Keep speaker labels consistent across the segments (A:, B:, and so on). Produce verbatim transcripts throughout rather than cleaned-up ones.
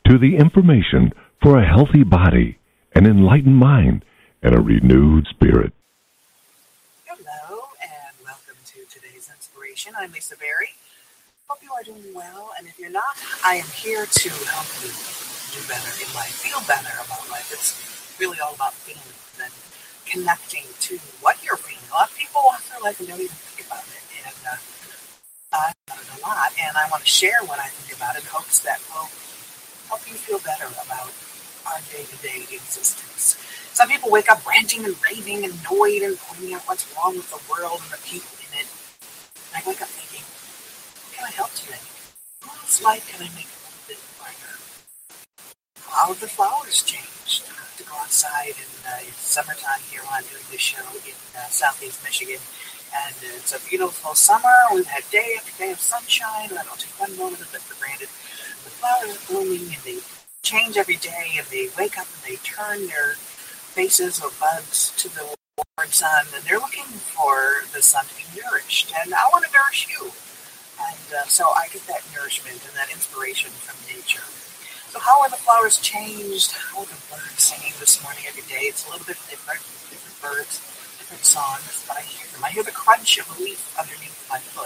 A: to the information for a healthy body, an enlightened mind, and a renewed spirit.
B: Hello, and welcome to today's inspiration. I'm Lisa Berry. Hope you are doing well, and if you're not, I am here to help you do better in life, feel better about life. It's really all about feeling and connecting to what you're feeling. A lot of people walk through life and don't even think about it, and uh, I about it a lot, and I want to share what I think about it in hopes that will help you feel better about our day-to-day existence. Some people wake up ranting and raving and annoyed and pointing out what's wrong with the world and the people in it. And I wake up thinking, how can I help today? Whose life can I make a little bit brighter? How have the flowers changed? I have to go outside, and uh, it's summertime here while I'm doing this show in uh, southeast Michigan. And uh, it's a beautiful summer. We've had day after day of sunshine, and I don't take one moment of it for granted. The flowers are blooming, and they change every day, and they wake up and they turn their faces or buds to the warm sun, and they're looking for the sun to be nourished. And I want to nourish you. And uh, so I get that nourishment and that inspiration from nature. So how are the flowers changed? How are the birds singing this morning every day? It's a little bit different, different birds, different songs, but I hear them. I hear the crunch of a leaf underneath my foot.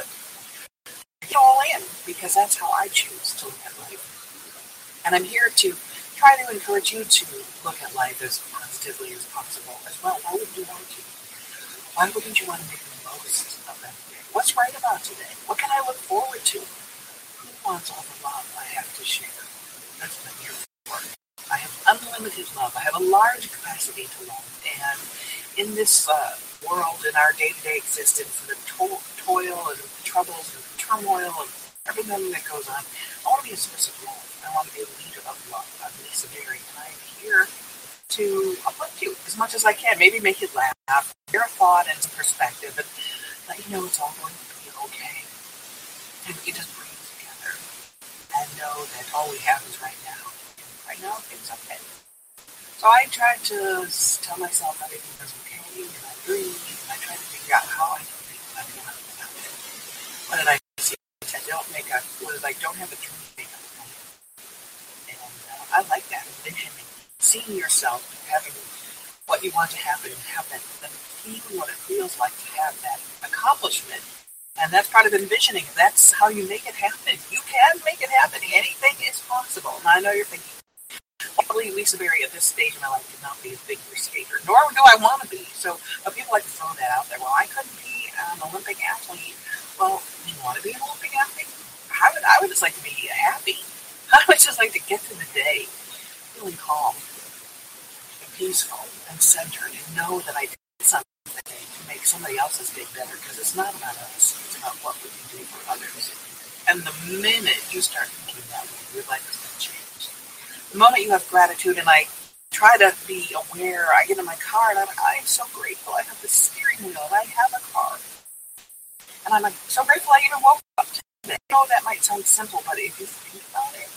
B: I get all in because that's how I choose to look at life. And I'm here to try to encourage you to look at life as positively as possible as well. Why wouldn't you want to? Why wouldn't you want to make the most of that day? What's right about today? What can I look forward to? Who wants all the love I have to share? That's what I'm here for. I have unlimited love. I have a large capacity to love. And in this uh, world, in our day-to-day existence, and the to- toil and the troubles and the turmoil and everything that goes on, I want to be a source of love. I want to be a leader of love. I'm Lisa Berry, and I'm here to uplift you as much as I can. Maybe make you laugh, hear a thought and some perspective, and let you know it's all going to be okay. And we can just breathe together and know that all we have is right now. And right now, things are okay. So I try to tell myself everything is okay, and I breathe, and I try to figure out how I can make better about it. What did I say? I don't make a, what is like, don't have a dream, make a plan. And uh, I like that, envisioning, seeing yourself having what you want to happen, and have that, and feeling what it feels like to have that accomplishment. And that's part of envisioning. That's how you make it happen. You can make it happen. Anything is possible. And I know you're thinking, probably Lisa Berry at this stage of my life could not be a figure skater, nor do I want to be. So but people like to throw that out there. Well, I couldn't be an Olympic athlete. Well, you want to be an Olympic athlete? I would, I would just like to be happy. I would just like to get through the day feeling calm and peaceful and centered and know that I did something today to make somebody else's day better, because it's not about us. It's about what we can do for others. And the minute you start thinking that way, your life is going to change. The moment you have gratitude, and I try to be aware, I get in my car and I'm, I'm so grateful I have the steering wheel and I have a car. And I'm like, so grateful I even woke up today. I know that might sound simple, but if you think about it,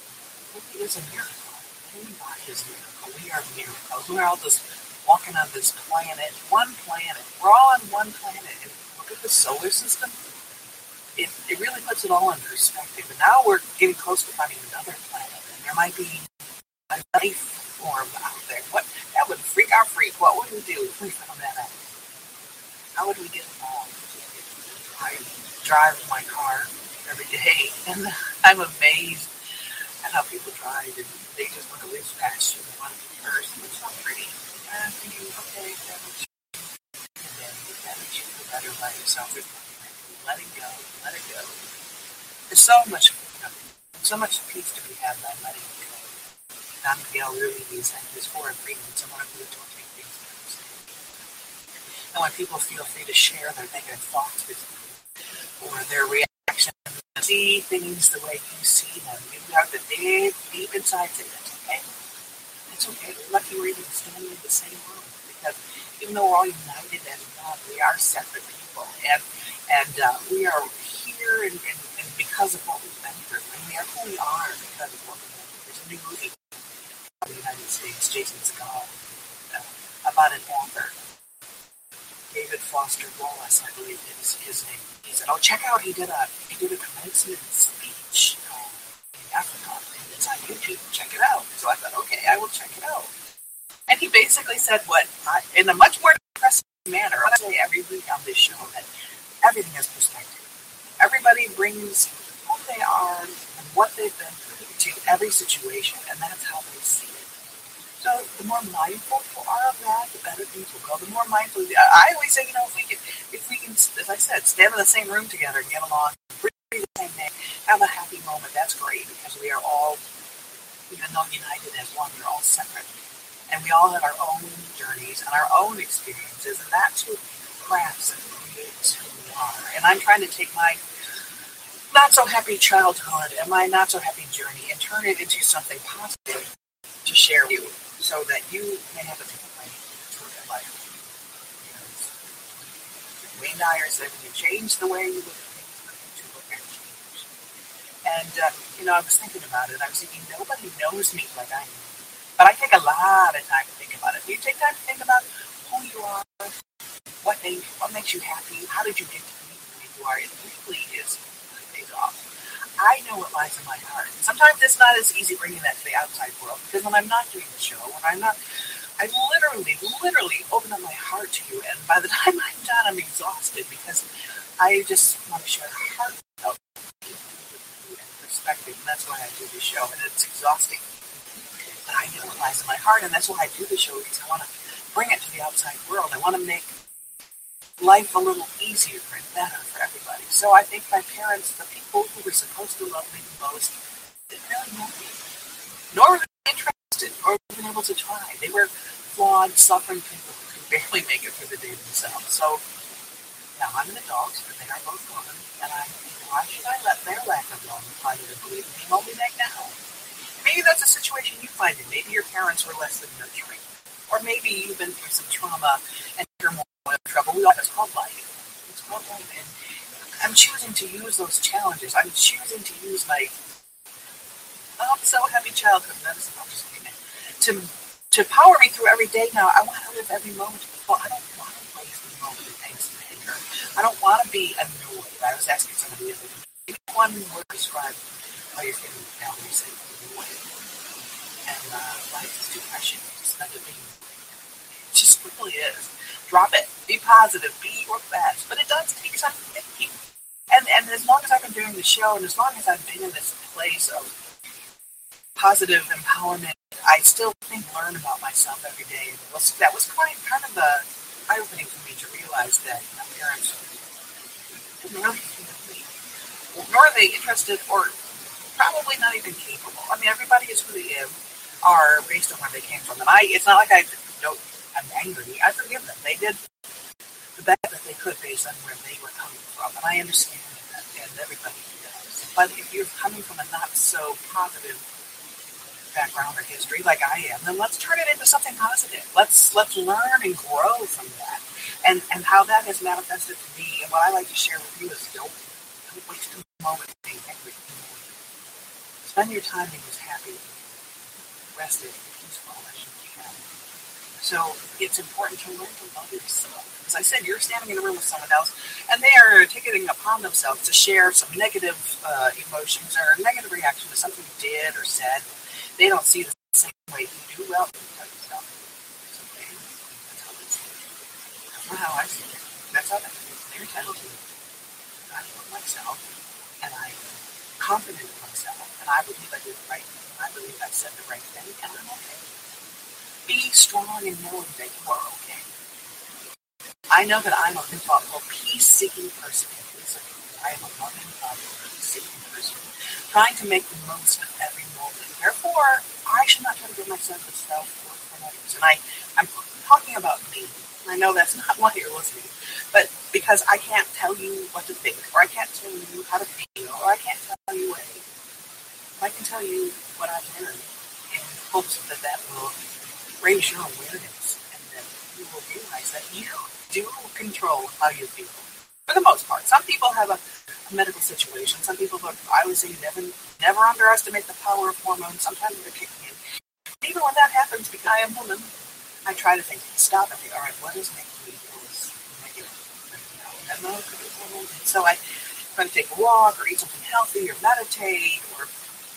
B: it is a miracle. Everybody is a miracle. We are miracles. We're all just walking on this planet, one planet. We're all on one planet. And look at the solar system. It, it really puts it all in perspective. And now we're getting close to finding another planet. And there might be a life form out there. What that would freak our freak. What would we do if we found that out? How would we get along? I drive my car every day, and I'm amazed at how people drive, and they just want to whiz past you. They want to be first, and it's not pretty. And I'm thinking, okay, that makes you, and then that makes you feel better by yourself. Let it go, let it go. There's so much freedom, so much peace to be had by letting it go. Don Miguel Ruiz and his four freedom, someone who don't take things seriously. And when people feel free to share their negative thoughts with you, or their reaction, see things the way you see them. You have to dig deep inside say, that's okay. It's okay. We're lucky we're even standing in the same room, because even though we're all united as God, we are separate people. And and uh, we are here and, and, and because of what we've been through. And we are who we are because of what we've been through. There's a new movie in the United States, Jason Segel, uh, about an author. David Foster Wallace, I believe is his name. He said, "Oh, check out! He did a he did a commencement speech uh, in Africa, and it's on YouTube. to check it out. So I thought, okay, I will check it out. And he basically said what, I, in a much more depressing manner, I say every week on this show, that everything has perspective. Everybody brings who they are and what they've been through to every situation, and that's how they see it. So the more mindful you are of that, the better things will go. The more mindful, I always say, you know, if we can, if we can, as I said, stand in the same room together and get along, breathe the same thing, have a happy moment, that's great, because we are all, even though united as one, we're all separate. And we all have our own journeys and our own experiences, and that's what crafts and creates who we are. And I'm trying to take my not-so-happy childhood and my not-so-happy journey and turn it into something positive to share with you, so that you may have a different way to look at life. Because Wayne Dyer said, when you change the way you look at things, you look at change. And, uh, you know, I was thinking about it. I was thinking, nobody knows me like I do. But I take a lot of time to think about it. Do you take time to think about who you are, what, they, what makes you happy, how did you get to be who you are? It really is pays off. I know what lies in my heart. Sometimes it's not as easy bringing that to the outside world, because when I'm not doing the show, when I'm not, I literally, literally open up my heart to you, and by the time I'm done, I'm exhausted, because I just want to share heartfelt perspective, and that's why I do the show, and it's exhausting. But I know what lies in my heart, and that's why I do the show, because I want to bring it to the outside world. I want to make life a little easier and better for everybody. So I think my parents, the people who were supposed to love me the most, didn't really know me. Nor were they interested or even able to try. They were flawed, suffering people who could barely make it through the day themselves. So now I'm an adult, and they are both gone, and I think, why should I let their lack of love and positive belief in me hold me back now? Maybe that's a situation you find in. Maybe your parents were less than nurturing. Or maybe you've been through some trauma and you're more in trouble. We all, it's called life. It's called life. And I'm choosing to use those challenges. I'm choosing to use my oh, so happy childhood medicine, I'm just kidding, to, to power me through every day now. I want to live every moment. Well, I don't want to waste the moment in angst and anger. I don't want to be annoyed. I was asking somebody the other day, maybe one word describe how you're feeling now when you say annoyed. And uh, life is too precious to spend it being annoyed. It just really is. Drop it. Be positive. Be your best. But it does take some thinking. And and as long as I've been doing the show, and as long as I've been in this place of positive empowerment, I still think, learn about myself every day. And that was quite kind of a eye-opening for me to realize that my parents didn't really think of me. Nor are they interested, or probably not even capable. I mean, everybody is who they are based on where they came from. And I, it's not like I don't. I'm angry. I forgive them. They did the best that they could based on where they were coming from. And I understand that, and everybody does. But if you're coming from a not-so-positive background or history like I am, then let's turn it into something positive. Let's let's learn and grow from that. And and how that has manifested for me, and what I like to share with you is don't, don't waste a moment being angry. Spend your time being as happy, rested, and peaceful as you can. So it's important to learn to love yourself. As I said, you're standing in a room with someone else, and they are taking it upon themselves to share some negative uh, emotions or negative reaction to something you did or said. They don't see it the same way you do. Well, you tell yourself, it's okay. That's how they see it. That's not how I see it. That's how they see it. They're entitled to it. I love myself, and I'm confident in myself, and I believe I did the right thing. I believe I said the right thing, and I'm okay. Be strong in knowing that you are okay. I know that I'm a thoughtful, peace-seeking person. I am a loving, thoughtful, peace-seeking person, trying to make the most of every moment. Therefore, I should not try to give myself a self-worth from others. And I, I'm talking about me. I know that's not why you're listening, but because I can't tell you what to think, or I can't tell you how to feel, or I can't tell you what I can tell you what I've learned in hopes that that will raise your awareness, and that you will realize that you do control how you feel. For the most part. Some people have a, a medical situation. Some people, are, I would say, never never underestimate the power of hormones. Sometimes they're kicking in. Even when that happens, because I am a woman, I try to think, stop and think, all right, what is making me feel this negative right now? And those are the hormones. And so I try to take a walk, or eat something healthy, or meditate, or do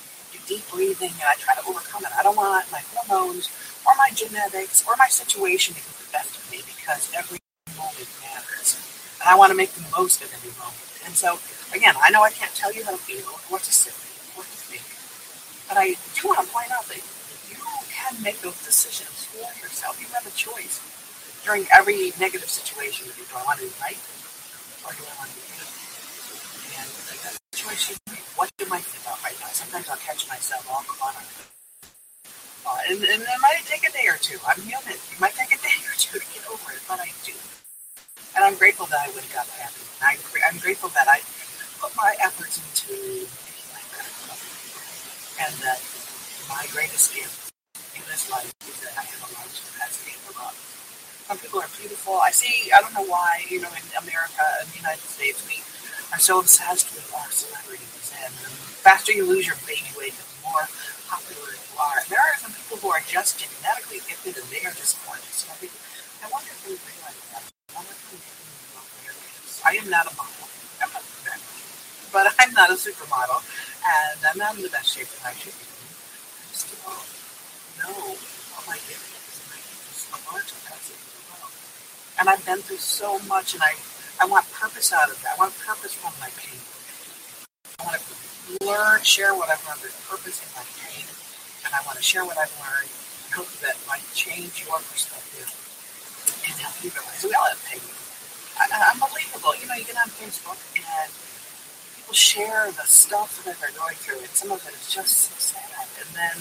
B: deep breathing, and I try to overcome it. I don't want my hormones or my genetics or my situation to get the best of me, because every moment matters. And I want to make the most of every moment. And so, again, I know I can't tell you how to feel, or what to say, or what to think, but I do want to point out that you can make those decisions for yourself. You have a choice during every negative situation. Do I want to be right, or do I want to be good? And that's the choice you make. What am I thinking about right now? Sometimes I'll catch myself all caught on it. Uh, and, and it might take a day or two. I'm human. It might take a day or two to get over it, but I do. And I'm grateful that I wake up happy. I'm, I'm grateful that I put my efforts into making life better. And that my greatest gift in this life is that I have a large capacity for love. Some people are beautiful. I see, I don't know why, you know, in America, in the United States, we are so obsessed with our celebrities. And the faster you lose your baby weight, the more popular you are. And there are some people who are just genetically gifted and they are just gorgeous. So I think, I wonder if we realize that. I wonder if we realize I am not a model. I'm not that much. But I'm not a supermodel. And I'm not in the best shape that I should be. I just don't know what my gift is. And I think there's a large capacity for love. And I've been through so much, and I, I want purpose out of that. I want purpose from my pain. I want to learn, share what I've learned. There's purpose in my pain, and I want to share what I've learned. I hope that might change your perspective and help you realize we all have pain. I, I, unbelievable. You know, you get on Facebook, and people share the stuff that they're going through, and some of it is just so sad. And then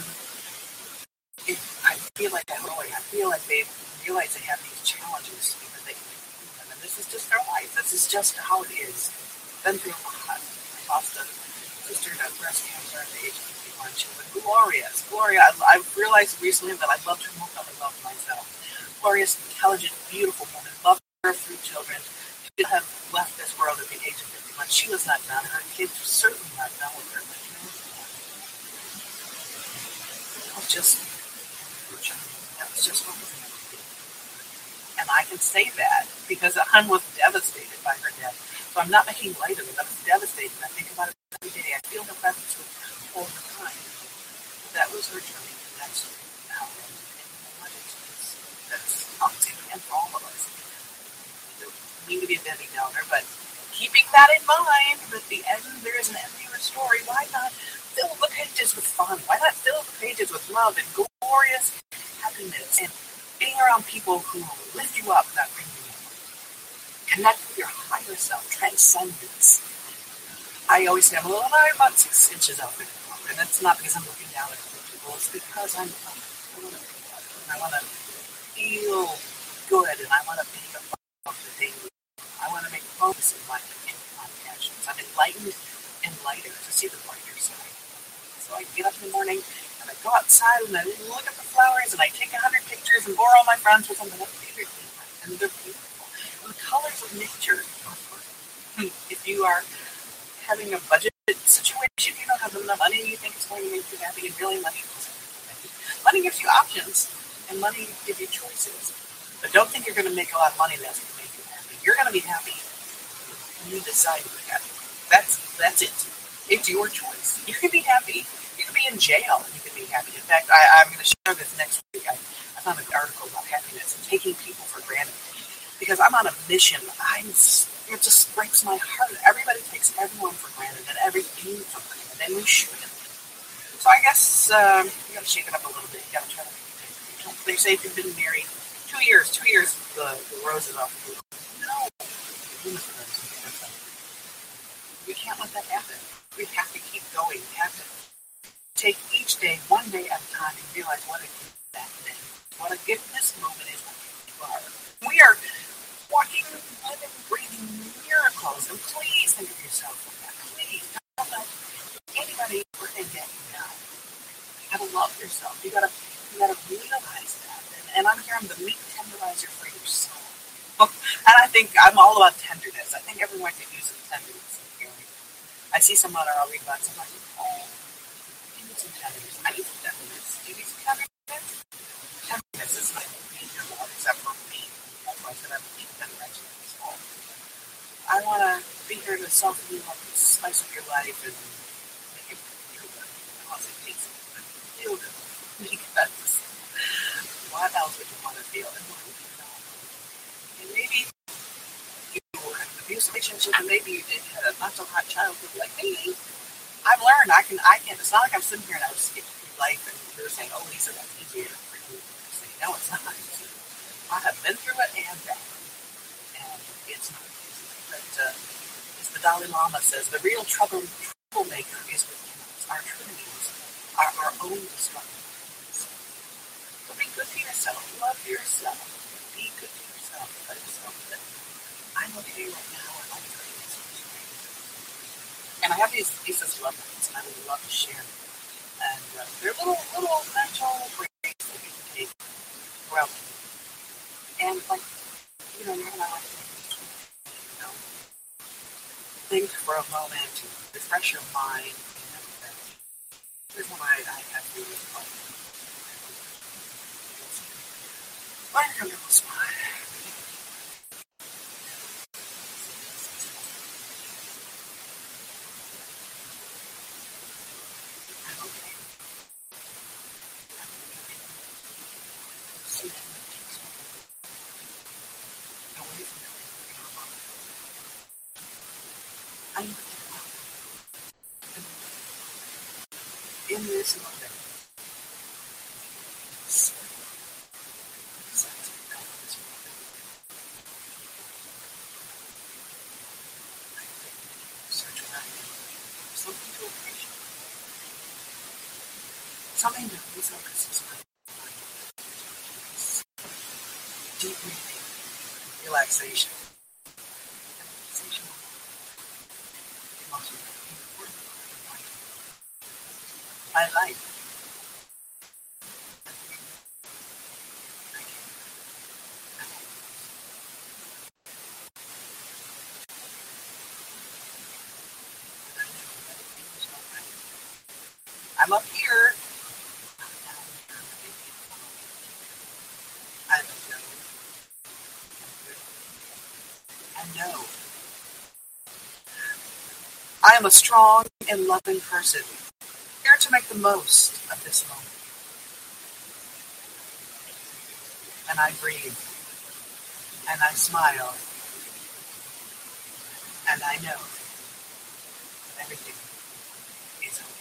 B: it, I feel like I, I feel like they realize they have these challenges because they can do them, and this is just their life. This is just how it is. Been through a lot. I lost a sister to breast cancer at the age of fifty-one. She was glorious. Gloria, I, I've realized recently that I loved her more than I loved myself. Glorious, intelligent, beautiful woman. Loved her three children. She could have left this world at the age of fifty-one. She was not done. Her kids were certainly not done with her. But you know, that was just, that was just what was meant to be. And I can say that because I was devastated by her death. So I'm not making light of it. I was devastated. I think about it every day. I feel her presence with all the time. That was her journey. And that's how it ended. And you know what? It's, it's, that's how it's going to end for all of us. I don't mean to be a Debbie Downer, but keeping that in mind, that the end, there is an end to your story. Why not fill the pages with fun? Why not fill the pages with love and glorious happiness and being around people who lift you up, not bring you down? Connect with your higher self, transcendence. I always say I'm a little, I'm about six inches up in the water, and that's not because I'm looking down at other people. It's because I'm, I want to be better, and I want to feel good, and I want to be above the daily. I want to make focus in my, in my passions. I'm enlightened and lighter to see the brighter side. So I get up in the morning, and I go outside, and I look at the flowers, and I take a hundred pictures, and bore all my friends with them, and they're beautiful, and they're beautiful. And the colors of nature are fun. If you are having a budget situation, you don't have enough money, you think it's going to make you happy, and really money doesn't make you happy. Money gives you options, and money gives you choices. But don't think you're going to make a lot of money that's going to make you happy. You're going to be happy when you decide to be happy. That's, that's it. It's your choice. You can be happy. You can be in jail, and you can be happy. In fact, I, I'm going to share this next week. I, I found an article about happiness and taking people for granted. Because I'm on a mission. I'm, it just breaks my heart. Everybody takes everyone for granted and everything for granted, and we shouldn't. So I guess um, you got to shake it up a little bit. You got to try to. You know, they say if you've been married two years, two years, the, the rose is off the roof. No, we can't let that happen. We have to keep going. We have to take each day, one day at a time, and realize what a gift that day, what a gift this moment is. We are walking, living, breathing miracles. And please think of yourself like that. Please don't let anybody or anything get you down. You gotta love yourself. You gotta, you gotta realize that. And, and I'm here. I'm the meat tenderizer for your soul. And I think I'm all about tenderness. I think everyone could use some tenderness in here. I see someone, or I'll read about someone. Oh, I need some tenderness. I need some tenderness. Do you need some tenderness? Tenderness is like being your love, except for me. I said I'm deep tenderizer in this home. I want to be here to soften you up and spice up your life and make it feel good. I want to say know, like me, I've learned I can, I can, it's not like I'm sitting here and I was skipping through life and you're saying, oh, Lisa, that's easier for you to say. No, it's not. I have been through it and back, and it's not easy. But uh, as the Dalai Lama says, the real trouble, troublemaker is within us. Our trinities are our own destruction. So be good to yourself. Love yourself. Be good to yourself. Tell yourself that I'm okay right now. And I'm doing this. And I have these Lisa's love notes, and I would love to share them. And uh, they're little, little mental breaks that you can take throughout the day. And like, you know, you're gonna like, you know, think for a moment to refresh your mind. And uh, here's one I, I have really fun. Why are you a smile? I'm okay. See that away from everything. I'm in this moment. Search around something to appreciate. Something that refocuses my mind. Deep breathing, relaxation. Relaxation is the most important part of life. My life. I'm up here. I know. I know. I am a strong and loving person, here to make the most of this moment. And I breathe. And I smile. And I know that everything is okay.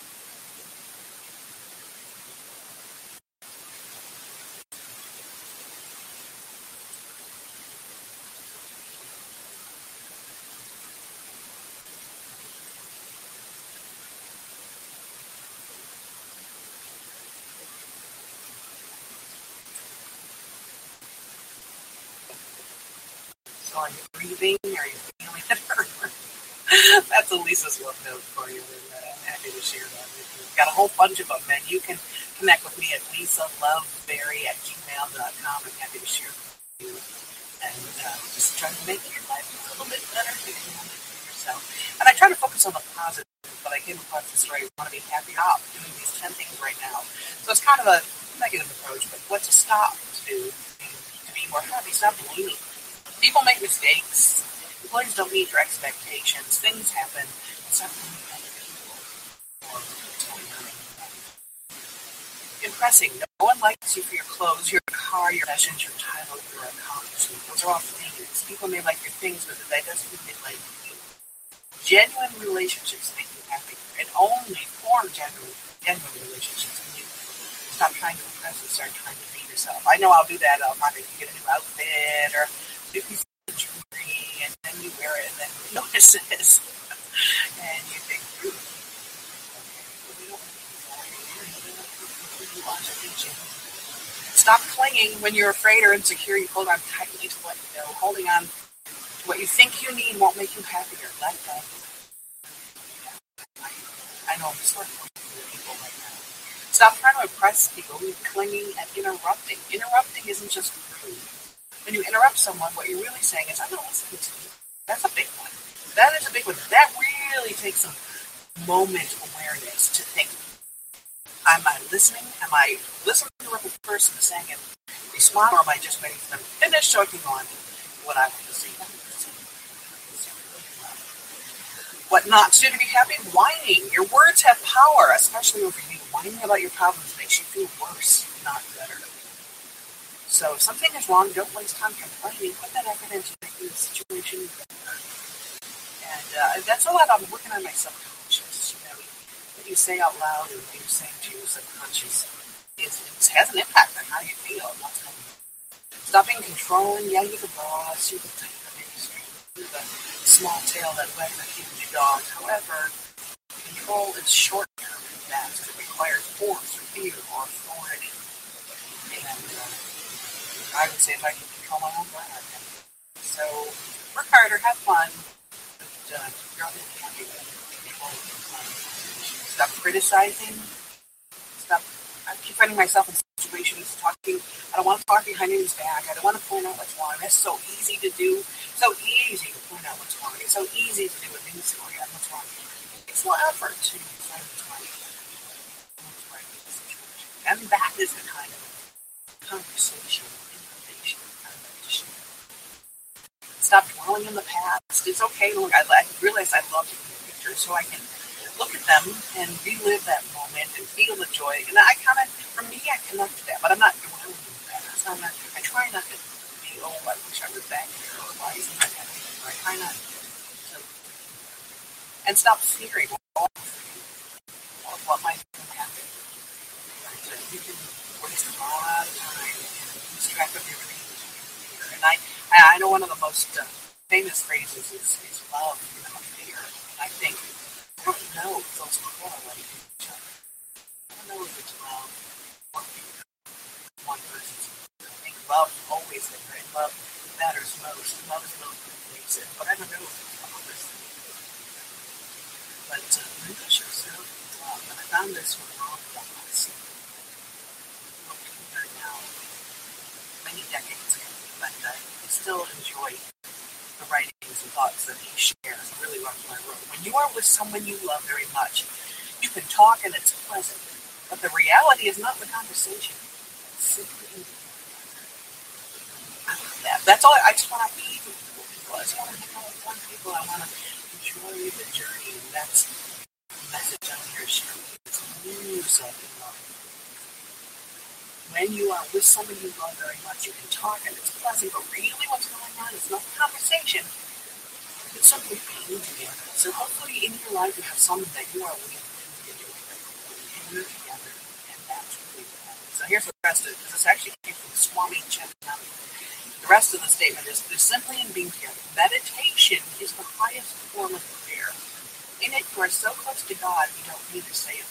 B: So are you breathing? Are you feeling it? That's a Lisa's love note for you, and uh, I'm happy to share that with you. We've got a whole bunch of them, and you can connect with me at lisa loveberry at gmail dot com. I'm happy to share with you, and uh, just try to make your life a little bit better for yourself. And I try to focus on the positive, but I came across this story. I want to be happy. I'm doing these ten things right now, so it's kind of a negative approach, but what to stop to do to be more happy? Stop blaming. People make mistakes. Employees don't meet your expectations. Things happen. Stop blaming other people for what's going on. Impressing. No one likes you for your clothes, your car, your possessions, your title, your accomplishment. Those are all things. People may like your things, but that doesn't mean they like you. Genuine relationships make you happy, and only form genuine, genuine relationships when you stop trying to impress and start trying to be yourself. I know I'll do that. I'll probably get a new outfit or do piece of jewelry, and then you wear it, and then you notice this, and you think, ooh, okay, well, we don't want to. Stop clinging when you're afraid or insecure. You hold on tightly to what you know. Holding on to what you think you need won't make you happier. Let go. I know I'm sort of with people right now. Stop trying to impress people who are clinging and interrupting. Interrupting isn't just rude. When you interrupt someone, what you're really saying is, I'm not listening to you. That's a big one. That is a big one. That really takes some moment awareness to think, am I listening? Am I listening to what the person is saying and respond, or am I just waiting for them to finish so I can go on to what I want to see? What not to do to be happy? Whining. Your words have power, especially over you. Whining about your problems makes you feel worse, not better. So if something is wrong, don't waste time complaining. Put that effort into making the situation better. And uh, that's a lot. I'm working on my subconscious. You know, what you say out loud and what you're saying to your subconscious is, it has an impact on how you feel and what's coming. Stop being controlling. Yeah, you're the boss. You're the type of industry. You're the small tail that wags a huge dog. However, control is short-term and fast. It requires force or fear or authority. And uh, I would say if I can control my own life, I can. So work harder, have fun, but uh, you're not going to be happy with control. Stop criticizing. Stop. I keep finding myself in situations talking. I don't want to talk behind anybody's back. I don't want to point out what's wrong. That's so easy to do. So easy to point out what's wrong. It's so easy to do a news story on what's wrong. It's no effort to find what's right. What's right with the situation. And that is the kind of conversation, information, conversation. Stop dwelling in the past. It's okay. Look, I, I realize I love taking pictures, so I can look at them and relive that moment and feel the joy. And I kind of, for me, I connect to that, but I'm not dwelling in the past. I'm not, I try not to be, oh, I wish I was back here, or why isn't that happening? Or I try not to, and stop fearing all of what might happen. Right? You can waste a lot of time and lose track of your dreams. And I, I know one of the most uh, famous phrases is, is love without fear. And I think, I don't know if those correlate to each other. I don't know if it's love or fear. One person's fear. I think love always there, and love matters most. Love is most pervasive. But I don't know if it's others. But uh, nourish yourself with love. And I found this with Ron Wallace. I've been here now many decades ago, but uh, I still enjoy the writings and thoughts that he shares. I really love my wrote. When you are with someone you love very much, you can talk and it's pleasant. But the reality is not the conversation. It's simply I love that. That's all. I just want to be with people. I just want to hang out with fun people. I want to enjoy the journey. And that's the message I'm here sharing. It's music in love. When you are with someone you love very much, you can talk and it's pleasant, but really what's going on is not the conversation. It's simply being together. So hopefully in your life you have someone that you are with and you're together, and that's really good. So here's the rest of it, because this actually came from Swami Chaitanya. The rest of the statement is, there's simply in being together. Meditation is the highest form of prayer. In it, you are so close to God, you don't need to say it.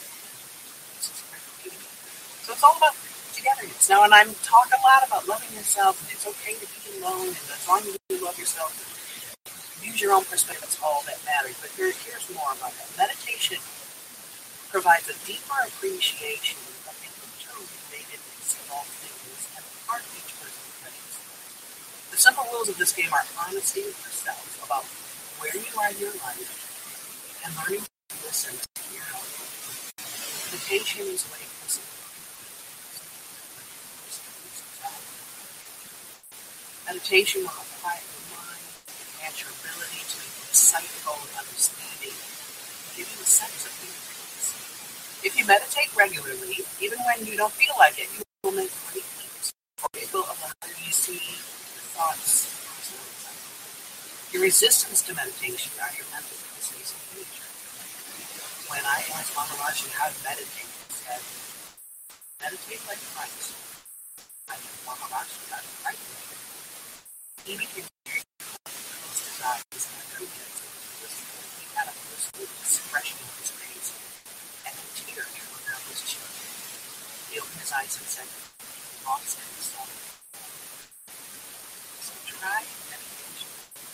B: So it's all about togetherness. Now, and I'm talking a lot about loving yourself, and it's okay to be alone, and as long as you love yourself, use your own perspective, that's all that matters. But here, here's more about that. Meditation provides a deeper appreciation of the interrelatedness of all things and the part of each person's face. The simple rules of this game are honesty with yourself about where you are in your life and learning to listen to your heart. Meditation is like listening. Meditation will quiet your mind, enhance your ability to be insightful and understanding, and give you a sense of peace. If you meditate regularly, even when you don't feel like it, you will make great leaps. For it will allow you to see your thoughts. Your resistance to meditation are your mental capacities and nature. When I asked Maharaj how to meditate, he said, meditate like Christ. I think Maharaj got it right. He became very close to his eyes and I knew that he had a blissful expression on his face and a tear trickled down his cheek. He opened his eyes and said, lost in the sun. So try meditation.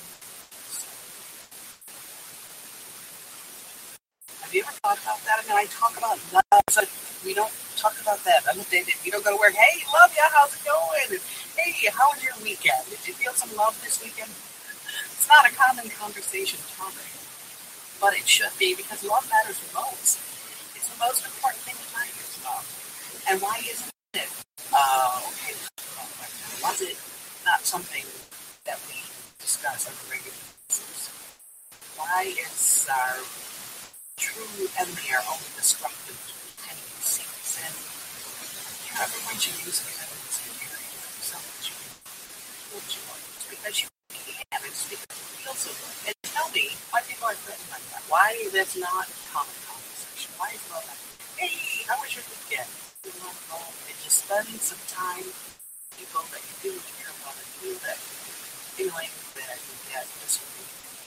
B: Have you ever thought about that? I mean, I talk about love, so we don't talk about that. I'm dated. You don't go to work, hey, love ya, how's it going? And, hey, how was your weekend? Did you feel some love this weekend? It's not a common conversation topic, but it should be because love matters the most. It's the most important thing in life is love. And why isn't it, uh, okay, why is it not something that we discuss on a regular basis? Why is our true enemy our only destructive tendencies? And yeah, everyone should use it as a theory so that you can feel joy. It's because you can. It's because you feel so good. It's not tell me why people are threatened like that. Why that's not common conversation. Why is it all that? Hey, how was your weekend? You want to go and just spend some time with people that you feel care about and feel that feeling that you get this week.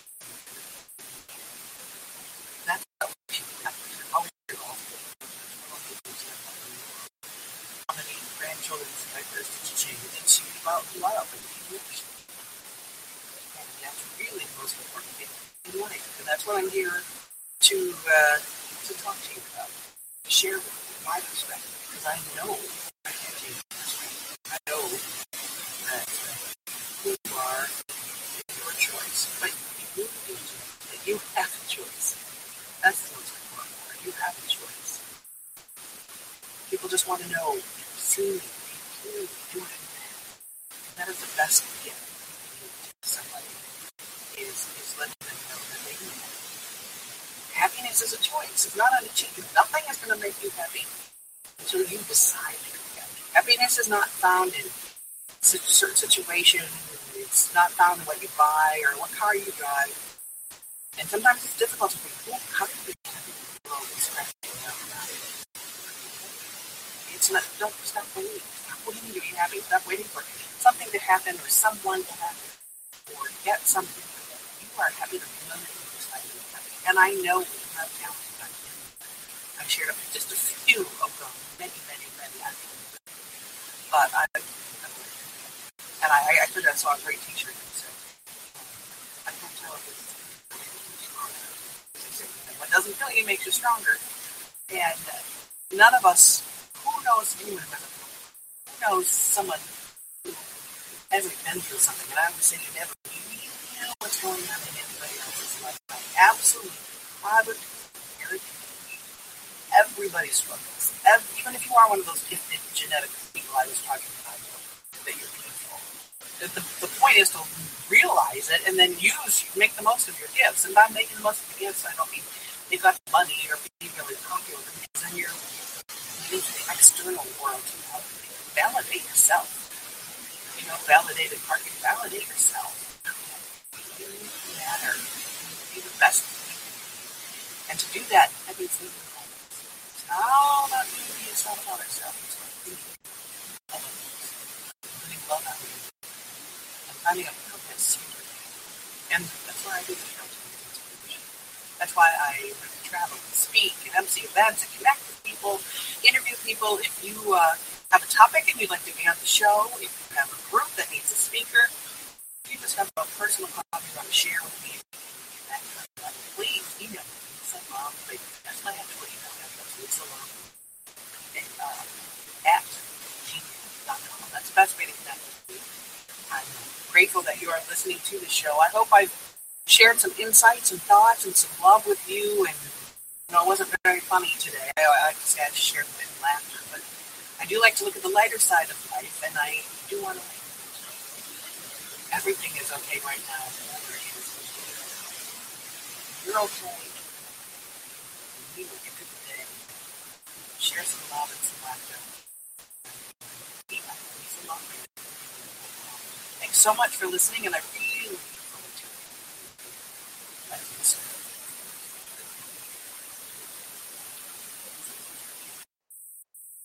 B: That's how we should have to always do all how many grandchildren's diapers did you change? Did you go out and love and be rich? And that's really the most important thing in life. And that's what I'm here to uh, to talk to you about, to share with you my perspective, because I know I can't change your perspective. I know that who you are is your choice, but you need to know that you have a choice. That's the most important part. You have a choice. People just want to know, see me, clearly, do it. And that is the best gift you can give to somebody, is, is letting them know that they know. Happiness is a choice. It's not an achievement. Nothing is going to make you happy until you decide to be happy. Happiness is not found in certain situations. It's not found in what you buy or what car you drive. And sometimes it's difficult to think, oh, how can you be happy in the world that's crashing down about it? It's not, don't stop waiting. Stop waiting to be happy. Stop waiting for something to happen or someone to happen or get something. You are happy to know that you decide to be happy. And I know we have challenges. I shared up just a few of them, many, many, many. But I, and I, I heard that saw a great T-shirt that said, I can't tell if it's what doesn't kill you makes you stronger. And none of us, who knows anyone who who knows someone who hasn't been through something? And I would say you never really know what's going on in anybody else's life. I absolutely, positively, everybody struggles. Every, even if you are one of those gifted genetic people I was talking about, that you're beautiful. The, the, the point is to realize it and then use, make the most of your gifts. And by making the most of your gifts, I don't mean you've got money or being really popular, because then you're into the external world to help you validate yourself. You know, validate and market, validate yourself. You matter. You be the best. And to do that, that means living in moments. It's not all about you, it's not about ourselves. It's about thinking of others, putting love out there, and finding a purpose. And that's why I do the show. That's why I travel and speak and M C events and connect with people, interview people. If you uh, have a topic and you'd like to be on the show, if you have a group that needs a speaker, if you just have a personal problem you want to share with me, please email me. Lisa Long, that's my actual email address, Lisa Long, uh, at gmail dot com. That's the best way to connect with me. I'm grateful that you are listening to the show. I hope I've shared some insights and thoughts and some love with you. And, you know, it wasn't very funny today. I, I just had to share a bit of laughter. But I do like to look at the lighter side of life, and I do want to like, everything is okay right now. You're okay. We will get through the day. Share some love and some laughter. Thanks so much for listening, and I really